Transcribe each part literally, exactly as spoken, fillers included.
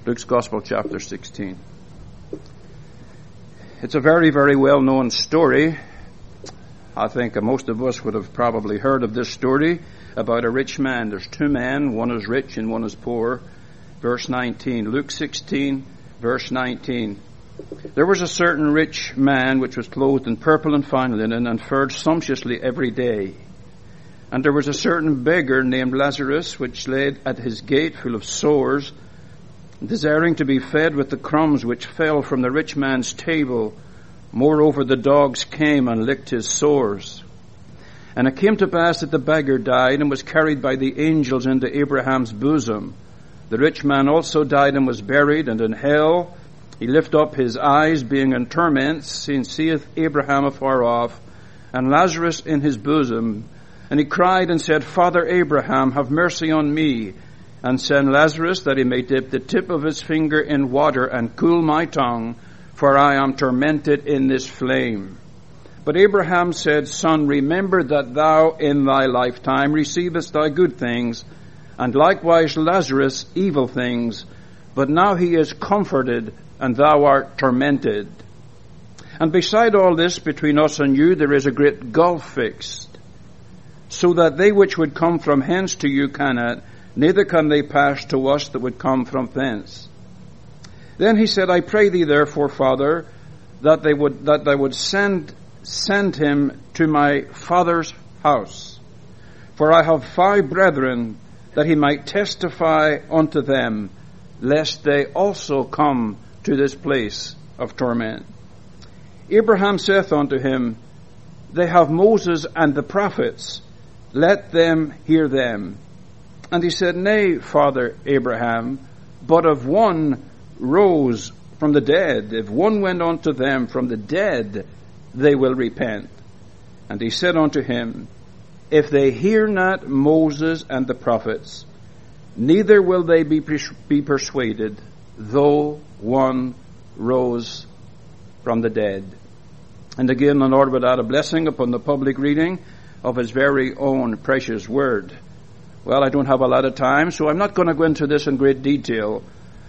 Luke's Gospel, chapter sixteen. It's a very, very well-known story. I think most of us would have probably heard of this story about a rich man. There's two men, one is rich and one is poor. Verse nineteen, Luke sixteen, verse nineteen. There was a certain rich man which was clothed in purple and fine linen and fared sumptuously every day. And there was a certain beggar named Lazarus which lay at his gate full of sores, desiring to be fed with the crumbs which fell from the rich man's table. Moreover, the dogs came and licked his sores. And it came to pass that the beggar died and was carried by the angels into Abraham's bosom. The rich man also died and was buried, and in hell he lifted up his eyes, being in torments, and seeth Abraham afar off, and Lazarus in his bosom. And he cried and said, Father Abraham, have mercy on me, and send Lazarus that he may dip the tip of his finger in water and cool my tongue, for I am tormented in this flame. But Abraham said, Son, remember that thou in thy lifetime receivest thy good things, and likewise Lazarus evil things. But now he is comforted, and thou art tormented. And beside all this, between us and you, there is a great gulf fixed, so that they which would come from hence to you cannot, neither can they pass to us that would come from thence. Then he said, I pray thee therefore, Father, that they would that they would send send him to my father's house. For I have five brethren, that he might testify unto them, lest they also come to this place of torment. Abraham saith unto him, They have Moses and the prophets, let them hear them. And he said, Nay, Father Abraham, but if one rose from the dead, if one went unto them from the dead, they will repent. And he said unto him, If they hear not Moses and the prophets, neither will they be, pers- be persuaded, though one rose from the dead. And again, the Lord would add a blessing upon the public reading of his very own precious word. Well, I don't have a lot of time, so I'm not going to go into this in great detail.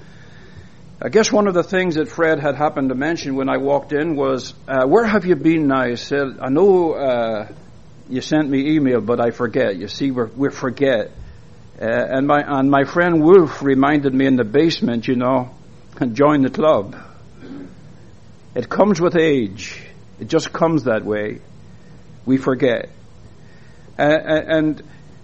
I guess one of the things that Fred had happened to mention when I walked in was, uh, where have you been now? I said, I know uh, you sent me email, but I forget. You see, we're, we forget. Uh, and my and my friend Wolf reminded me in the basement, you know, and join the club. It comes with age. It just comes that way. We forget. Uh, and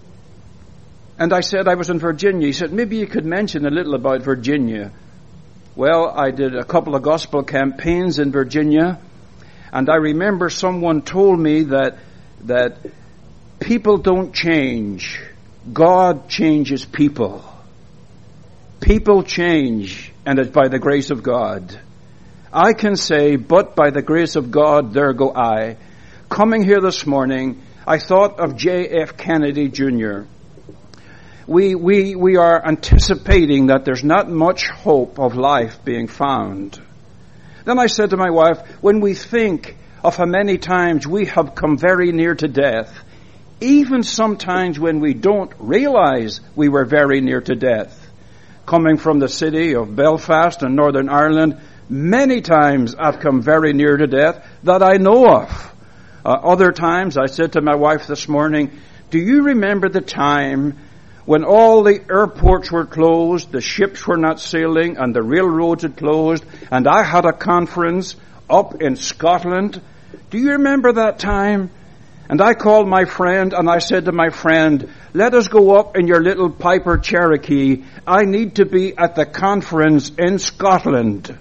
and I said I was in Virginia. He said, maybe you could mention a little about Virginia. Well, I did a couple of gospel campaigns in Virginia, and I remember someone told me that that people don't change. God changes people. People change, and it's by the grace of God. I can say, but by the grace of God, there go I. Coming here this morning, I thought of J F Kennedy Junior We, we, we are anticipating that there's not much hope of life being found. Then I said to my wife, when we think of how many times we have come very near to death, even sometimes when we don't realize we were very near to death, coming from the city of Belfast in Northern Ireland, many times I've come very near to death that I know of. Uh, other times, I said to my wife this morning, do you remember the time when all the airports were closed, the ships were not sailing, and the railroads had closed, and I had a conference up in Scotland? Do you remember that time? And I called my friend, and I said to my friend, let us go up in your little Piper Cherokee. I need to be at the conference in Scotland.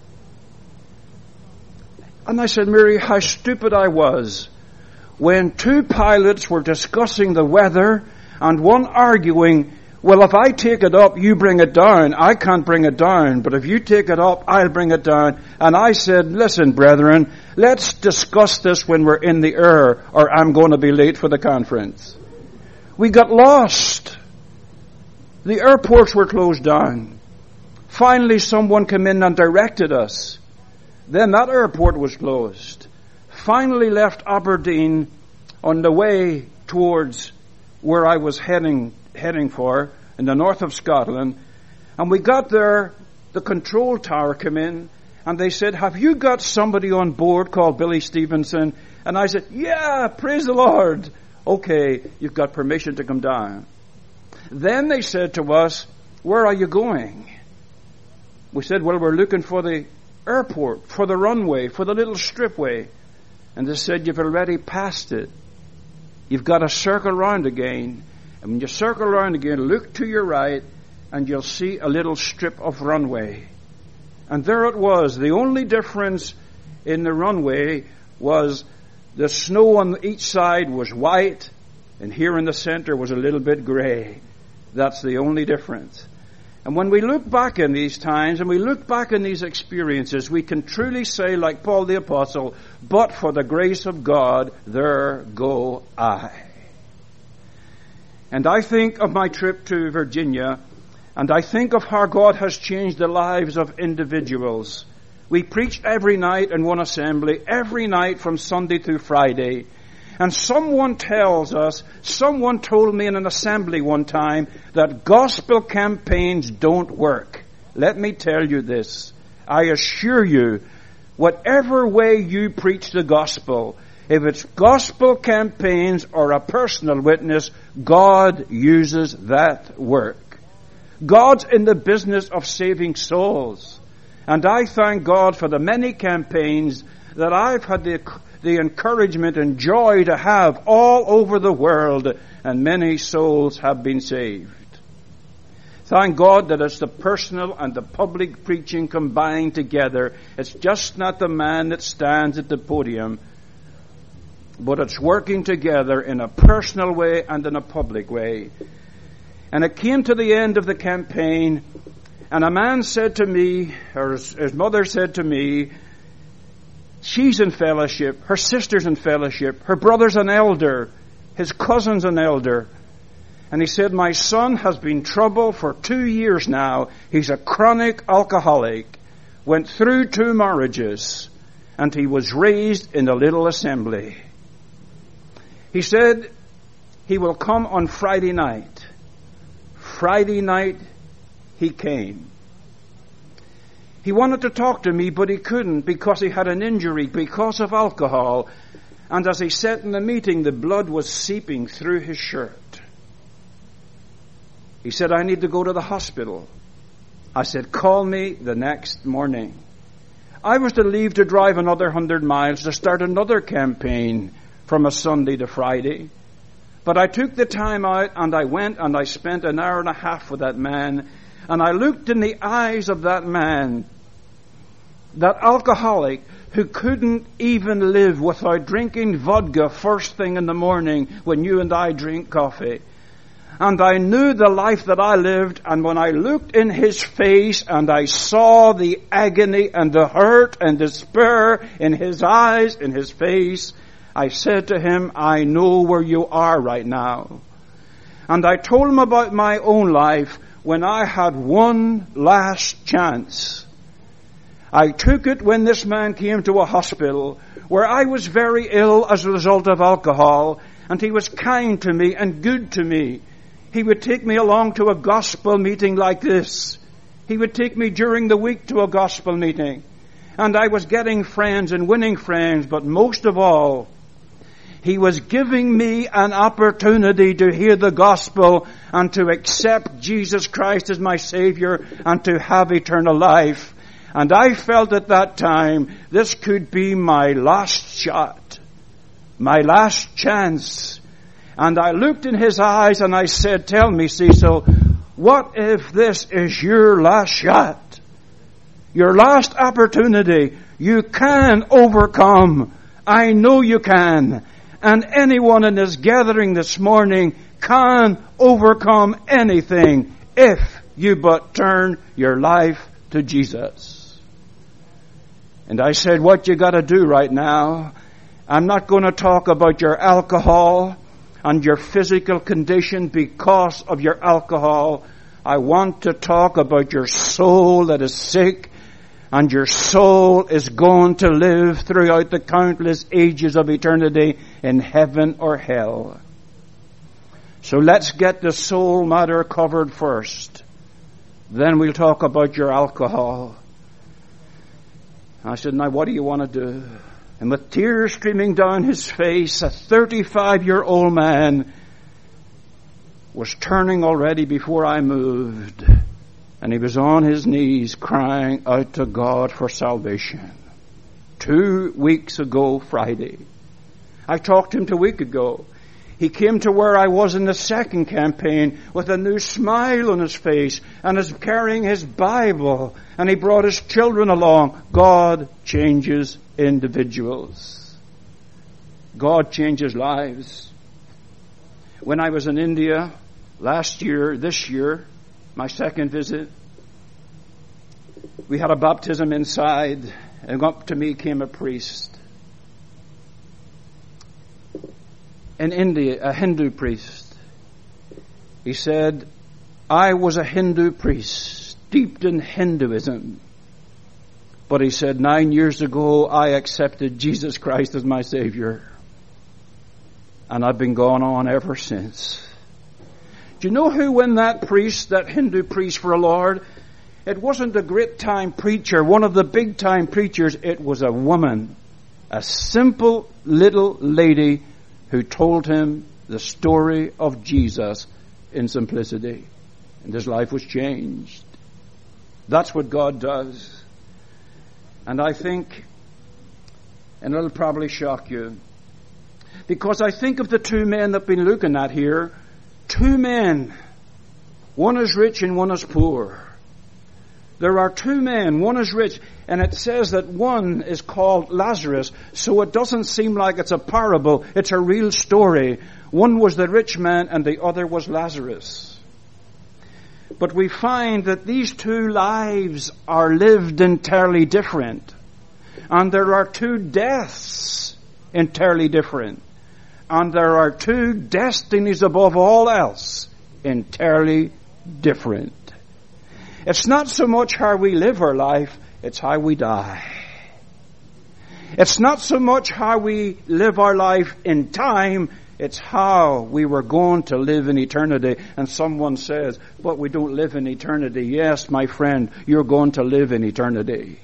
And I said, Mary, how stupid I was when two pilots were discussing the weather and one arguing, well, if I take it up, you bring it down. I can't bring it down, but if you take it up, I'll bring it down. And I said, listen, brethren, let's discuss this when we're in the air, or I'm going to be late for the conference. We got lost. The airports were closed down. Finally, someone came in and directed us. Then that airport was closed. Finally left Aberdeen on the way towards where I was heading heading for, in the north of Scotland. And we got there the control tower came in, and they said, have you got somebody on board called Billy Stevenson? And I said, yeah, praise the Lord. Okay, you've got permission to come down. Then they said to us, where are you going? We said, well, we're looking for the airport, for the runway, for the little stripway. And they said, you've already passed it. You've got to circle around again. And when you circle around again, look to your right, and you'll see a little strip of runway. And there it was. The only difference in the runway was the snow on each side was white, and here in the center was a little bit gray. That's the only difference. And when we look back in these times, and we look back in these experiences, we can truly say, like Paul the Apostle, but for the grace of God, there go I. And I think of my trip to Virginia, and I think of how God has changed the lives of individuals. We preach every night in one assembly, every night from Sunday through Friday. And someone tells us, someone told me in an assembly one time, that gospel campaigns don't work. Let me tell you this. I assure you, whatever way you preach the gospel, if it's gospel campaigns or a personal witness, God uses that work. God's in the business of saving souls. And I thank God for the many campaigns that I've had the, the encouragement and joy to have all over the world, and many souls have been saved. Thank God that it's the personal and the public preaching combined together. It's just not the man that stands at the podium, but it's working together in a personal way and in a public way. And it came to the end of the campaign, and a man said to me, or his, his mother said to me, she's in fellowship, her sister's in fellowship, her brother's an elder, his cousin's an elder. And he said, my son has been in trouble for two years now. He's a chronic alcoholic, went through two marriages, and he was raised in a little assembly. He said he will come on Friday night. Friday night, he came. He wanted to talk to me, but he couldn't because he had an injury because of alcohol. And as he sat in the meeting, the blood was seeping through his shirt. He said, I need to go to the hospital. I said, call me the next morning. I was to leave to drive another hundred miles to start another campaign from a Sunday to Friday. But I took the time out and I went and I spent an hour and a half with that man. And I looked in the eyes of that man, that alcoholic who couldn't even live without drinking vodka first thing in the morning when you and I drink coffee. And I knew the life that I lived, and when I looked in his face and I saw the agony and the hurt and despair in his eyes, in his face, I said to him, I know where you are right now. And I told him about my own life when I had one last chance. I took it when this man came to a hospital where I was very ill as a result of alcohol, and he was kind to me and good to me. He would take me along to a gospel meeting like this. He would take me during the week to a gospel meeting. And I was getting friends and winning friends, but most of all, he was giving me an opportunity to hear the gospel and to accept Jesus Christ as my Savior and to have eternal life. And I felt at that time, this could be my last shot, my last chance. And I looked in his eyes and I said, tell me, Cecil, what if this is your last shot? Your last opportunity. You can overcome. I know you can. And anyone in this gathering this morning can overcome anything if you but turn your life to Jesus. And I said, what you got to do right now, I'm not going to talk about your alcohol and your physical condition because of your alcohol. I want to talk about your soul that is sick, and your soul is going to live throughout the countless ages of eternity in heaven or hell. So let's get the soul matter covered first. Then we'll talk about your alcohol. I said, now what do you want to do? And with tears streaming down his face, a thirty-five-year-old man was turning already before I moved. And he was on his knees crying out to God for salvation. Two weeks ago, Friday. I talked to him a week ago. He came to where I was in the second campaign with a new smile on his face and is carrying his Bible, and he brought his children along. God changes individuals. God changes lives. When I was in India last year, this year, my second visit, we had a baptism inside, and up to me came a priest. In India, a Hindu priest. He said, I was a Hindu priest, steeped in Hinduism. But he said, nine years ago, I accepted Jesus Christ as my Savior. And I've been going on ever since. Do you know who won that priest, that Hindu priest for the Lord? It wasn't a great time preacher, one of the big time preachers. It was a woman, a simple little lady who told him the story of Jesus in simplicity. And his life was changed. That's what God does. And I think, and it'll probably shock you, because I think of the two men that we've been looking at here. Two men. One is rich and one is poor. There are two men. One is rich, and it says that one is called Lazarus, so it doesn't seem like it's a parable. It's a real story. One was the rich man and the other was Lazarus. But we find that these two lives are lived entirely different. And there are two deaths entirely different. And there are two destinies above all else entirely different. It's not so much how we live our life, it's how we die. It's not so much how we live our life in time, it's how we were going to live in eternity. And someone says, but we don't live in eternity. Yes, my friend, you're going to live in eternity.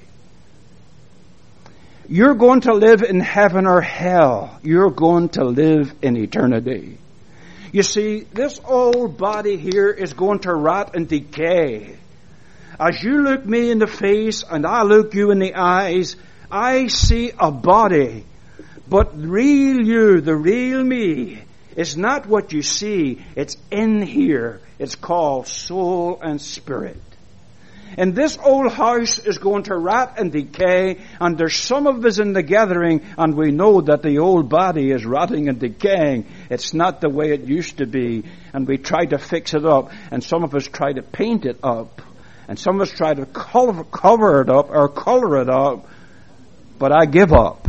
You're going to live in heaven or hell. You're going to live in eternity. You see, this old body here is going to rot and decay. As you look me in the face and I look you in the eyes, I see a body. But real you, the real me, is not what you see. It's in here. It's called soul and spirit. And this old house is going to rot and decay, and there's some of us in the gathering, and we know that the old body is rotting and decaying. It's not the way it used to be, and we try to fix it up, and some of us try to paint it up. And some of us try to cover, cover it up or color it up, but I give up.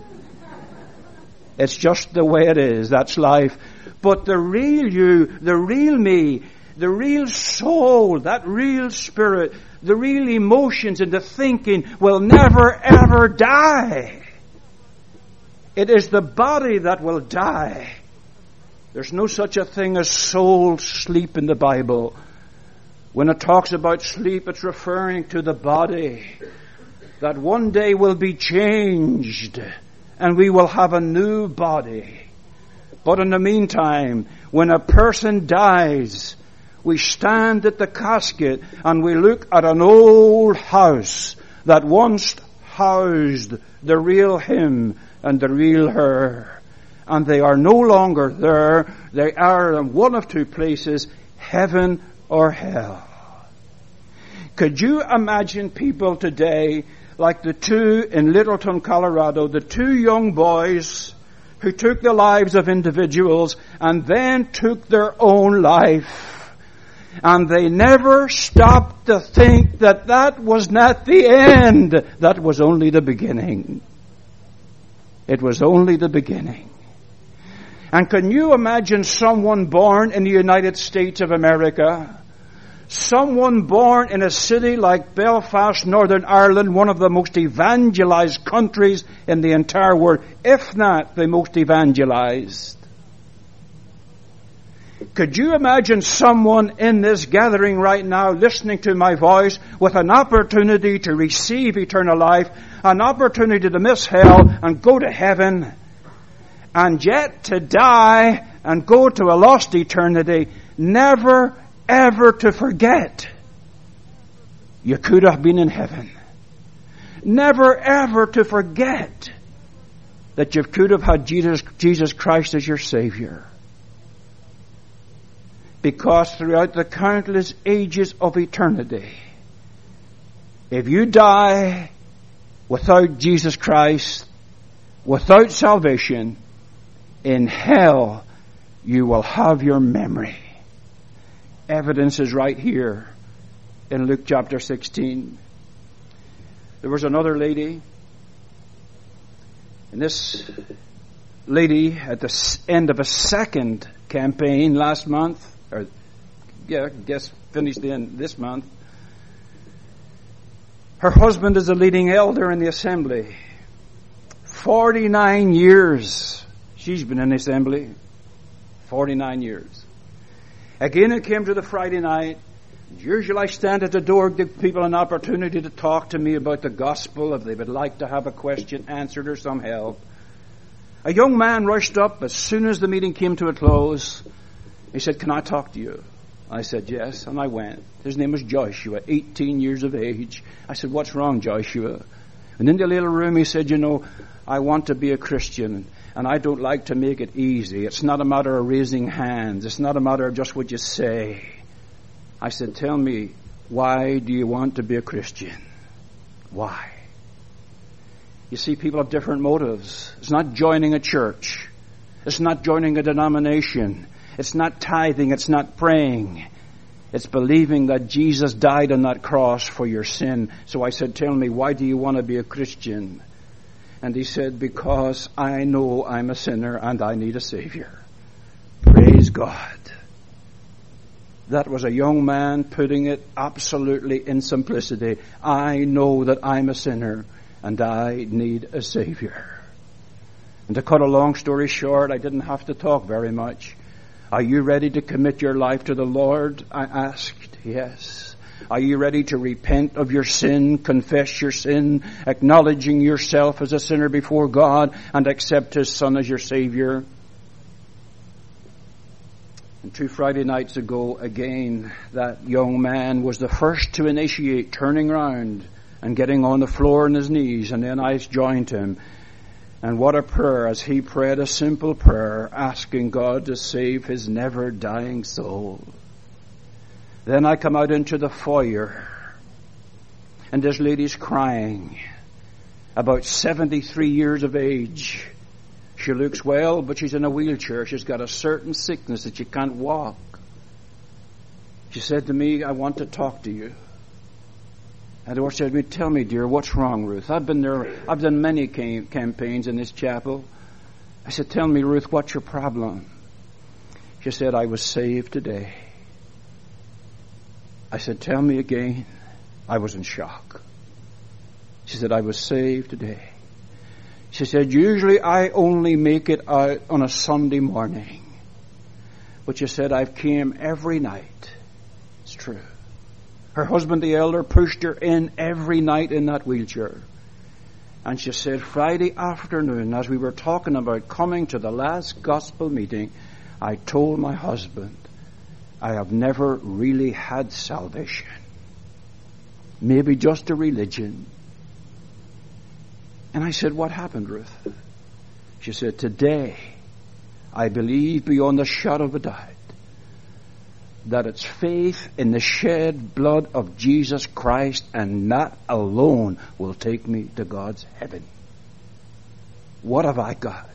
It's just the way it is. That's life. But the real you, the real me, the real soul, that real spirit, the real emotions and the thinking will never ever die. It is the body that will die. There's no such a thing as soul sleep in the Bible. When it talks about sleep, it's referring to the body that one day will be changed and we will have a new body. But in the meantime, when a person dies, we stand at the casket and we look at an old house that once housed the real him and the real her. And they are no longer there. They are in one of two places, heaven or hell. Could you imagine people today like the two in Littleton, Colorado, the two young boys who took the lives of individuals and then took their own life, and they never stopped to think that that was not the end, that was only the beginning. It was only the beginning. And can you imagine someone born in the United States of America, someone born in a city like Belfast, Northern Ireland, one of the most evangelized countries in the entire world, if not the most evangelized. Could you imagine someone in this gathering right now listening to my voice with an opportunity to receive eternal life, an opportunity to miss hell and go to heaven, and yet to die and go to a lost eternity, never ever to forget you could have been in heaven. Never ever to forget that you could have had Jesus, Jesus Christ as your Savior. Because throughout the countless ages of eternity, if you die without Jesus Christ, without salvation, in hell you will have your memory. Evidence is right here in Luke chapter sixteen. There was another lady, and this lady at the end of a second campaign last month, or yeah, I guess finished the end this month. Her husband is a leading elder in the assembly. Forty-nine years she's been in the assembly. Forty-nine years. Again, it came to the Friday night. Usually I stand at the door, give people an opportunity to talk to me about the gospel if they would like to have a question answered or some help. A young man rushed up as soon as the meeting came to a close. He said, "Can I talk to you?" I said, "Yes," and I went. His name was Joshua, eighteen years of age. I said, "What's wrong, Joshua?" And in the little room he said, "You know, I want to be a Christian, and I don't like to make it easy. It's not a matter of raising hands. It's not a matter of just what you say." I said, "Tell me, why do you want to be a Christian? Why?" You see, people have different motives. It's not joining a church. It's not joining a denomination. It's not tithing. It's not praying. It's believing that Jesus died on that cross for your sin. So I said, "Tell me, why do you want to be a Christian?" And he said, "Because I know I'm a sinner and I need a Savior." Praise God. That was a young man putting it absolutely in simplicity. I know that I'm a sinner and I need a Savior. And to cut a long story short, I didn't have to talk very much. "Are you ready to commit your life to the Lord?" I asked. "Yes." "Are you ready to repent of your sin, confess your sin, acknowledging yourself as a sinner before God, and accept His Son as your Savior?" And two Friday nights ago, again, that young man was the first to initiate turning round and getting on the floor on his knees, and then I joined him. And what a prayer as he prayed a simple prayer, asking God to save his never-dying soul. Then I come out into the foyer, and this lady's crying, about seventy-three years of age. She looks well, but she's in a wheelchair. She's got a certain sickness that she can't walk. She said to me, "I want to talk to you." And the Lord said to me, "Tell me, dear, what's wrong, Ruth? I've been there. I've done many cam- campaigns in this chapel." I said, "Tell me, Ruth, what's your problem?" She said, "I was saved today." I said, "Tell me again." I was in shock. She said, "I was saved today." She said, "Usually I only make it out on a Sunday morning. But she said, I've came every night." It's true. Her husband, the elder, pushed her in every night in that wheelchair. And she said, Friday afternoon, as we were talking about coming to the last gospel meeting, I told my husband, I have never really had salvation. Maybe just a religion. And I said, "What happened, Ruth?" She said, "Today, I believe beyond a shadow of a doubt that it's faith in the shed blood of Jesus Christ, and that alone will take me to God's heaven." What have I got?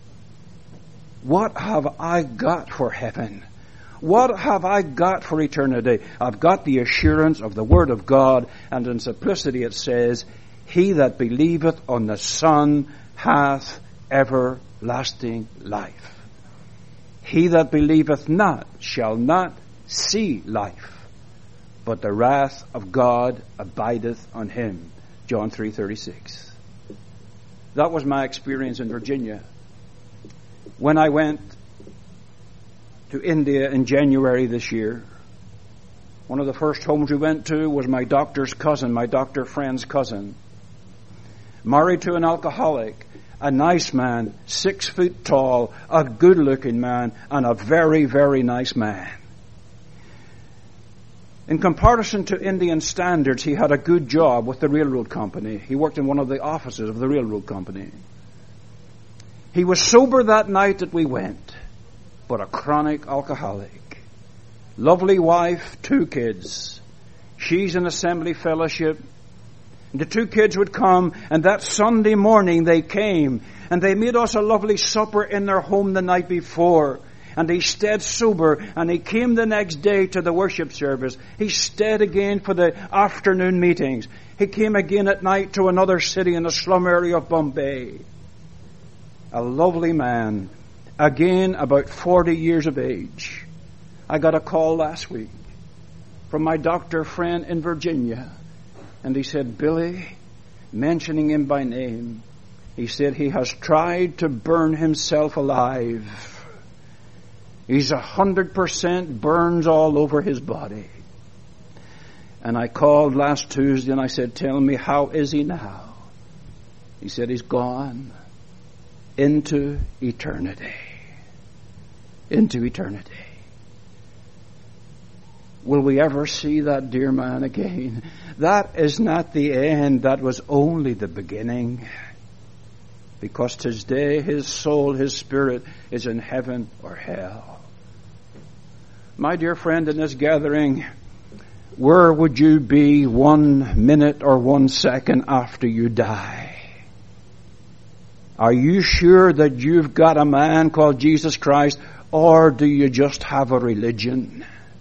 What have I got for heaven? What have I got for eternity? I've got the assurance of the Word of God, and in simplicity it says, "He that believeth on the Son hath everlasting life. He that believeth not shall not see life, but the wrath of God abideth on him." John three thirty-six. That was my experience in Virginia. When I went to India in January this year. One of the first homes we went to was my doctor's cousin, my doctor friend's cousin. Married to an alcoholic, a nice man, six feet tall, a good-looking man, and a very, very nice man. In comparison to Indian standards, he had a good job with the railroad company. He worked in one of the offices of the railroad company. He was sober that night that we went, but a chronic alcoholic. Lovely wife, two kids. She's in assembly fellowship. The two kids would come, and that Sunday morning they came, and they made us a lovely supper in their home the night before. And he stayed sober, and he came the next day to the worship service. He stayed again for the afternoon meetings. He came again at night to another city in the slum area of Bombay. A lovely man, again about forty years of age. I got a call last week from my doctor friend in Virginia, and he said, Billy, mentioning him by name, he said he has tried to burn himself alive. He's a hundred percent burns all over his body. And I called last Tuesday and I said, tell me, how is he now? He said he's gone into eternity. Into eternity. Will we ever see that dear man again? That is not the end. That was only the beginning. Because today his soul, his spirit is in heaven or hell. My dear friend, in this gathering, where would you be one minute or one second after you die? Are you sure that you've got a man called Jesus Christ, or do you just have a religion?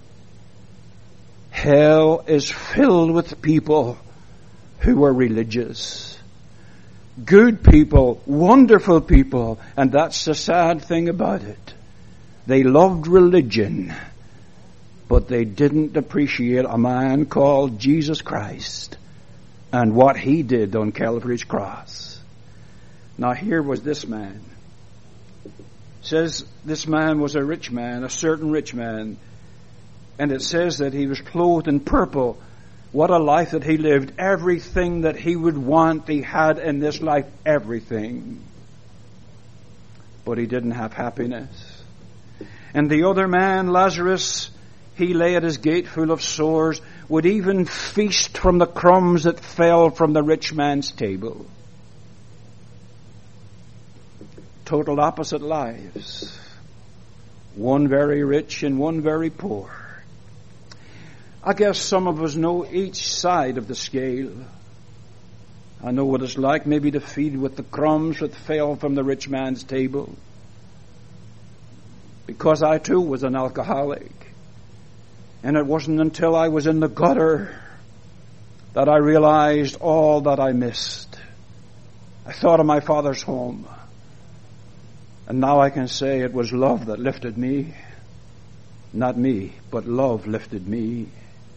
Hell is filled with people who are religious. Good people, wonderful people, and that's the sad thing about it. They loved religion, but they didn't appreciate a man called Jesus Christ and what he did on Calvary's cross. Now here was this man. It says this man was a rich man, a certain rich man. And it says that he was clothed in purple. What a life that he lived. Everything that he would want, he had in this life. Everything. But he didn't have happiness. And the other man, Lazarus, he lay at his gate full of sores, would even feast from the crumbs that fell from the rich man's table. Total opposite lives. One very rich and one very poor. I guess some of us know each side of the scale. I know what it's like maybe to feed with the crumbs that fell from the rich man's table. Because I too was an alcoholic. And it wasn't until I was in the gutter that I realized all that I missed. I thought of my father's home. And now I can say it was love that lifted me. Not me, but love lifted me.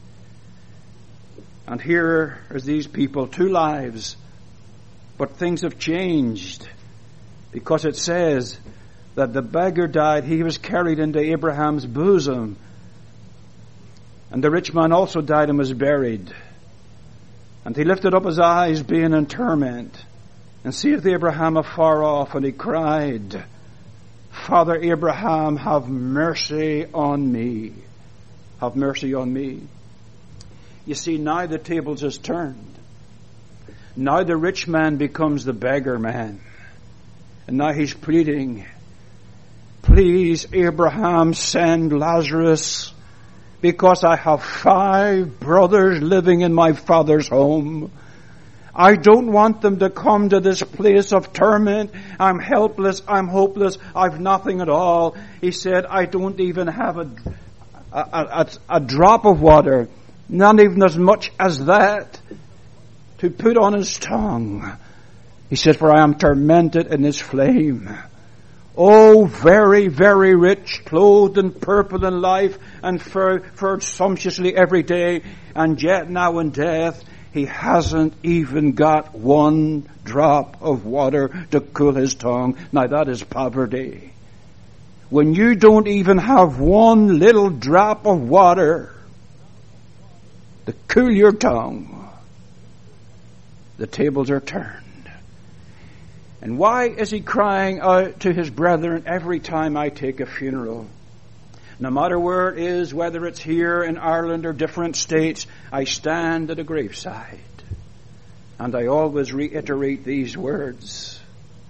And here are these people, two lives, but things have changed. Because it says that the beggar died, he was carried into Abraham's bosom. And the rich man also died and was buried. And he lifted up his eyes, being in torment, and seeth Abraham afar off, and he cried, Father Abraham, have mercy on me. Have mercy on me. You see, now the tables is turned. Now the rich man becomes the beggar man. And now he's pleading, please, Abraham, send Lazarus, because I have five brothers living in my father's home. I don't want them to come to this place of torment. I'm helpless. I'm hopeless. I've nothing at all. He said, I don't even have a, a, a, a drop of water, not even as much as that, to put on his tongue. He said, for I am tormented in this flame. Oh, very, very rich, clothed in purple in life, and furred sumptuously every day, and yet now in death, he hasn't even got one drop of water to cool his tongue. Now that is poverty. when you don't even have one little drop of water to cool your tongue, the tables are turned. And why is he crying out to his brethren every time I take a funeral? No matter where it is, whether it's here in Ireland or different states, I stand at a graveside and I always reiterate these words.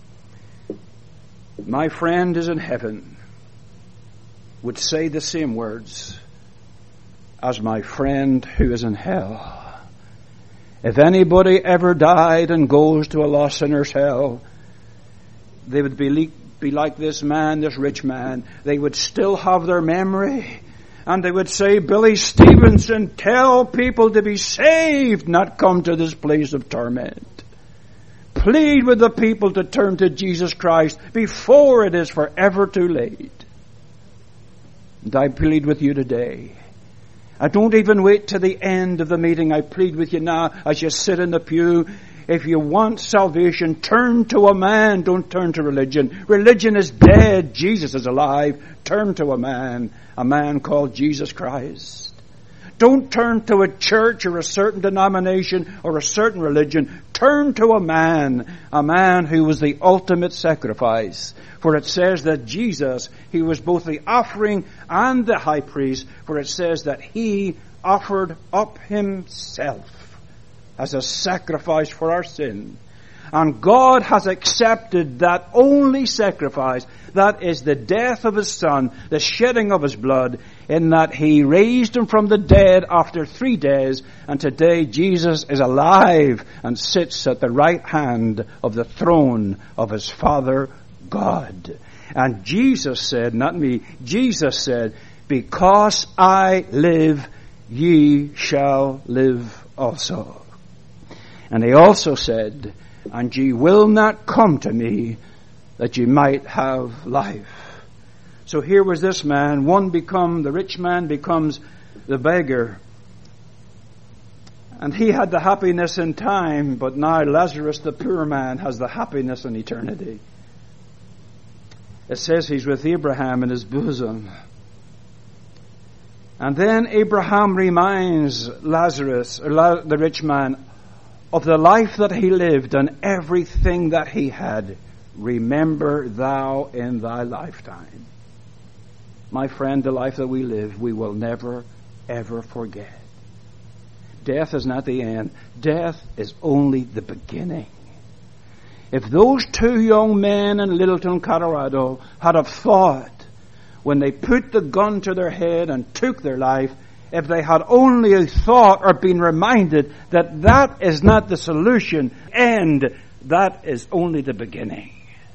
My friend is in heaven would say the same words as my friend who is in hell. If anybody ever died and goes to a lost sinner's hell, they would be like, be like this man, this rich man. They would still have their memory. And they would say, Billy Stevenson, tell people to be saved, not come to this place of torment. Plead with the people to turn to Jesus Christ before it is forever too late. And I plead with you today. I don't even wait to the end of the meeting. I plead with you now as you sit in the pew. If you want salvation, turn to a man. Don't turn to religion. Religion is dead. Jesus is alive. Turn to a man. A man called Jesus Christ. Don't turn to a church or a certain denomination or a certain religion. Turn to a man. A man who was the ultimate sacrifice. For it says that Jesus, he was both the offering and the high priest. For it says that he offered up himself as a sacrifice for our sin. And God has accepted that only sacrifice, that is the death of his Son, the shedding of his blood, in that he raised him from the dead after three days, and today Jesus is alive and sits at the right hand of the throne of his Father God. And Jesus said, not me, Jesus said, because I live, ye shall live also. And he also said, and ye will not come to me that ye might have life. So here was this man, one become, the rich man becomes the beggar. And he had the happiness in time, but now Lazarus, the poor man, has the happiness in eternity. It says he's with Abraham in his bosom. And then Abraham reminds Lazarus, or La- the rich man, of the life that he lived and everything that he had. Remember thou in thy lifetime. My friend, the life that we live, we will never, ever forget. Death is not the end. Death is only the beginning. If those two young men in Littleton, Colorado, had have thought, when they put the gun to their head and took their life, if they had only thought or been reminded that that is not the solution, and that is only the beginning.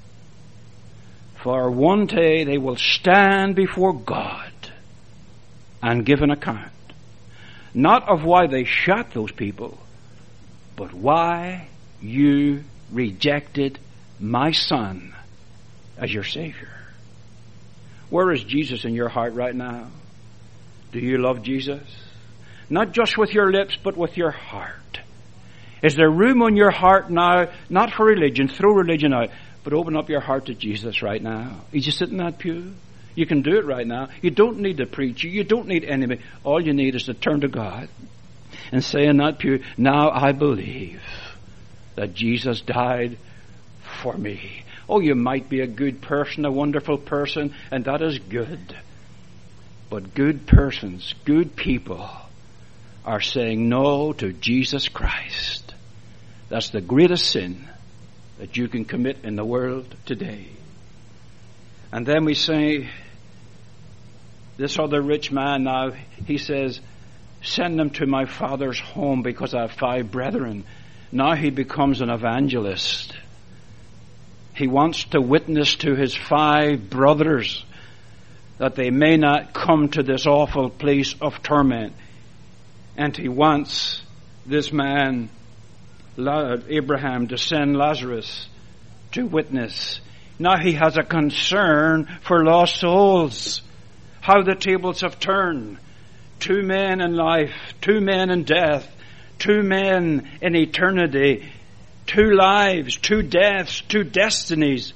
For one day they will stand before God and give an account. Not of why they shot those people, but why you rejected my Son as your Savior. Where is Jesus in your heart right now? Do you love Jesus? Not just with your lips, but with your heart. Is there room on your heart now, not for religion, throw religion out, but open up your heart to Jesus right now? You just sit in that pew. You can do it right now. You don't need to preach. You don't need anybody. All you need is to turn to God and say in that pew, now I believe that Jesus died for me. Oh, you might be a good person, a wonderful person, and that is good. But good persons, good people, are saying no to Jesus Christ. That's the greatest sin that you can commit in the world today. And then we say, this other rich man now, he says, send them to my father's home because I have five brethren. Now he becomes an evangelist. He wants to witness to his five brothers that they may not come to this awful place of torment. And he wants this man, Abraham, to send Lazarus to witness. Now he has a concern for lost souls. How the tables have turned. Two men in life, two men in death, two men in eternity, two lives, two deaths, two destinies.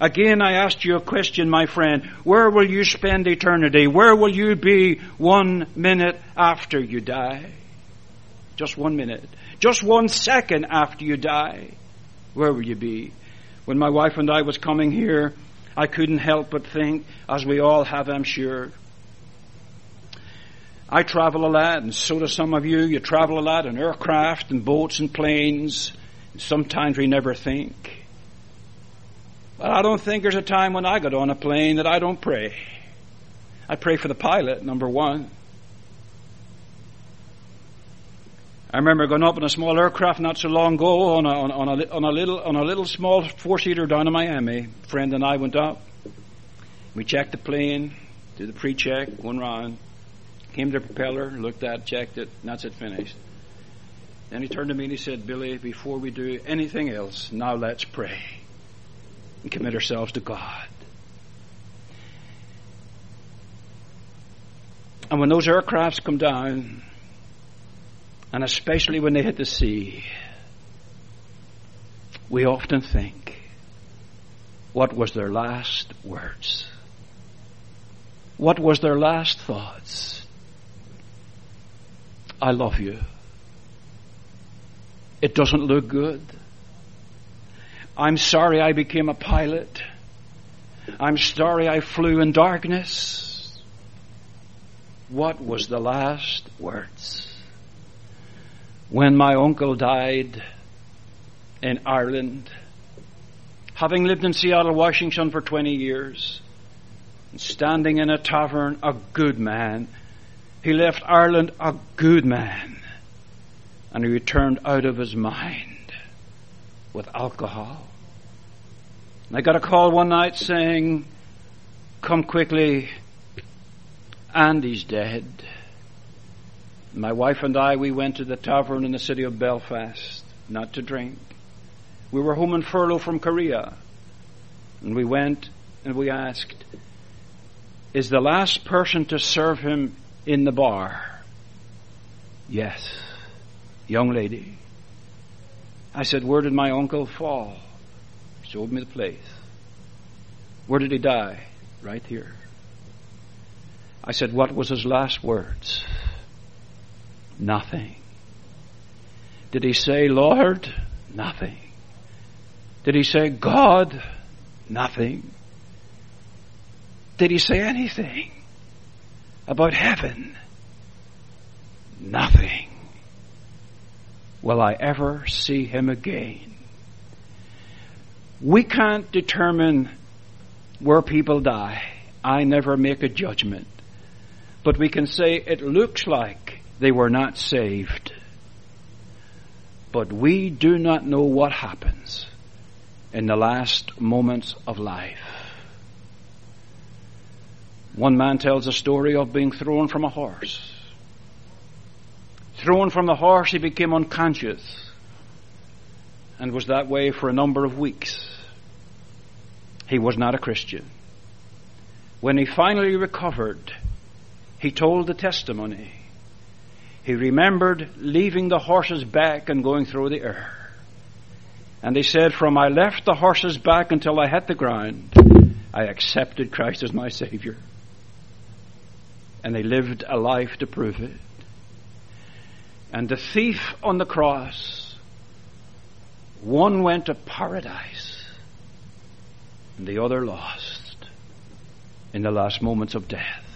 Again, I asked you a question, my friend. Where will you spend eternity? Where will you be one minute after you die? Just one minute. Just one second after you die. Where will you be? When my wife and I was coming here, I couldn't help but think, as we all have, I'm sure. I travel a lot, and so do some of you. You travel a lot in aircraft and boats and planes. And sometimes we never think. But I don't think there's a time when I get on a plane that I don't pray. I pray for the pilot, number one. I remember going up in a small aircraft not so long ago on a, on a, on a, on a little on a little small four-seater down in Miami. A friend and I went up. We checked the plane, did the pre-check, one round. Came to the propeller, looked at it, checked it, and that's it, finished. Then he turned to me and he said, Billy, before we do anything else, now let's pray and commit ourselves to God. And when those aircrafts come down, and especially when they hit the sea, we often think, what was their last words? What was their last thoughts? I love you. It doesn't look good. I'm sorry I became a pilot. I'm sorry I flew in darkness. What was the last words? When my uncle died in Ireland, having lived in Seattle, Washington for twenty years, and standing in a tavern, a good man, he left Ireland a good man, and he returned out of his mind with alcohol. And I got a call one night saying, come quickly, Andy's dead. My wife and I, we went to the tavern in the city of Belfast, not to drink. We were home in furlough from Korea. And we went and we asked, is the last person to serve him in the bar? Yes, young lady. I said, where did my uncle fall? He showed me the place. Where did he die? Right here. I said, what was his last words? Nothing. Did he say, Lord? Nothing. Did he say, God? Nothing. Did he say anything about heaven? Nothing. Will I ever see him again? We can't determine where people die. I never make a judgment. But we can say it looks like they were not saved. But we do not know what happens in the last moments of life. One man tells a story of being thrown from a horse. Thrown from the horse, he became unconscious and was that way for a number of weeks. He was not a Christian. When he finally recovered, he told the testimony. He remembered leaving the horse's back and going through the air. And he said, from I left the horse's back until I hit the ground, I accepted Christ as my Savior. And he lived a life to prove it. And the thief on the cross, one went to paradise and the other lost in the last moments of death.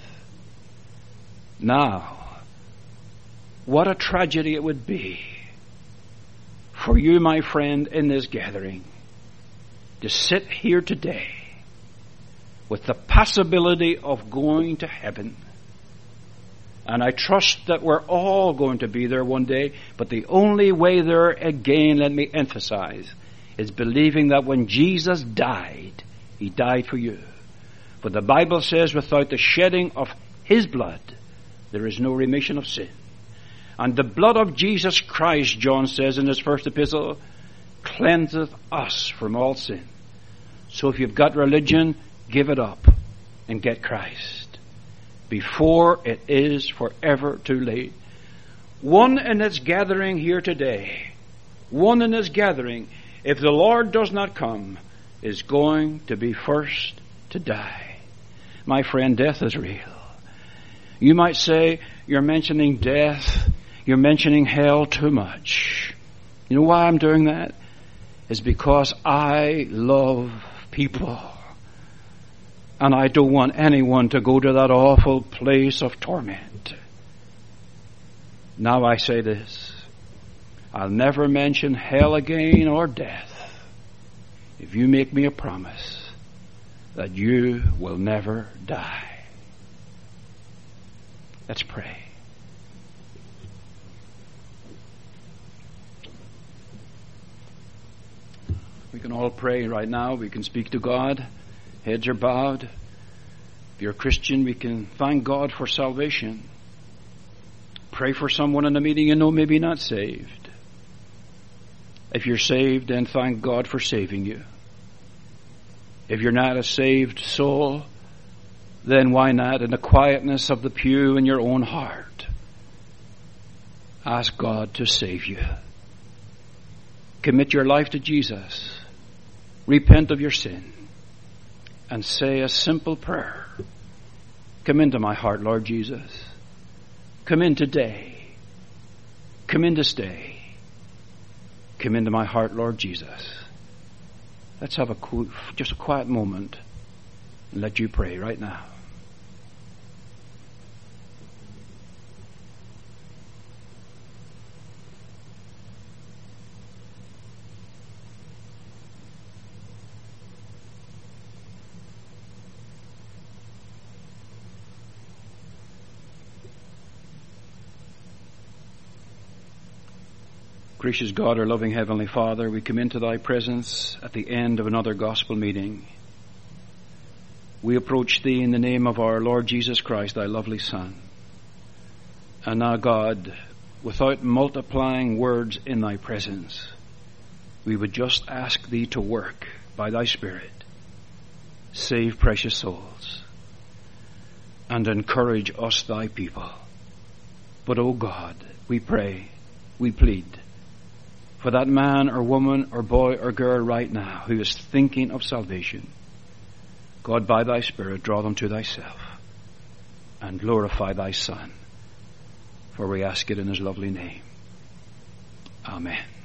Now, what a tragedy it would be for you, my friend, in this gathering, to sit here today with the possibility of going to heaven. And I trust that we're all going to be there one day, but the only way there, again, let me emphasize, is believing that when Jesus died, He died for you. For the Bible says, without the shedding of His blood, there is no remission of sin. And the blood of Jesus Christ, John says in his first epistle, cleanseth us from all sin. So if you've got religion, give it up and get Christ before it is forever too late. One in this gathering here today, one in this gathering, if the Lord does not come, is going to be first to die. My friend, death is real. You might say, you're mentioning death, you're mentioning hell too much. You know why I'm doing that? It's because I love people. And I don't want anyone to go to that awful place of torment. Now I say this. I'll never mention hell again or death if you make me a promise that you will never die. Let's pray. We can all pray right now. We can speak to God. Heads are bowed. If you're a Christian, we can thank God for salvation. Pray for someone in the meeting you know maybe not saved. If you're saved, then thank God for saving you. If you're not a saved soul, then why not, in the quietness of the pew in your own heart, ask God to save you. Commit your life to Jesus. Repent of your sin. And say a simple prayer. Come into my heart, Lord Jesus. Come in today. Come in to stay. Come into my heart, Lord Jesus. Let's have a just a quiet moment and let you pray right now. Gracious God, our loving Heavenly Father, we come into Thy presence at the end of another gospel meeting. We approach Thee in the name of our Lord Jesus Christ, Thy lovely Son. And now, God, without multiplying words in Thy presence, we would just ask Thee to work by Thy Spirit, save precious souls, and encourage us, Thy people. But, O God, we pray, we plead, for that man or woman or boy or girl right now who is thinking of salvation, God, by Thy Spirit, draw them to Thyself and glorify Thy Son. For we ask it in His lovely name. Amen.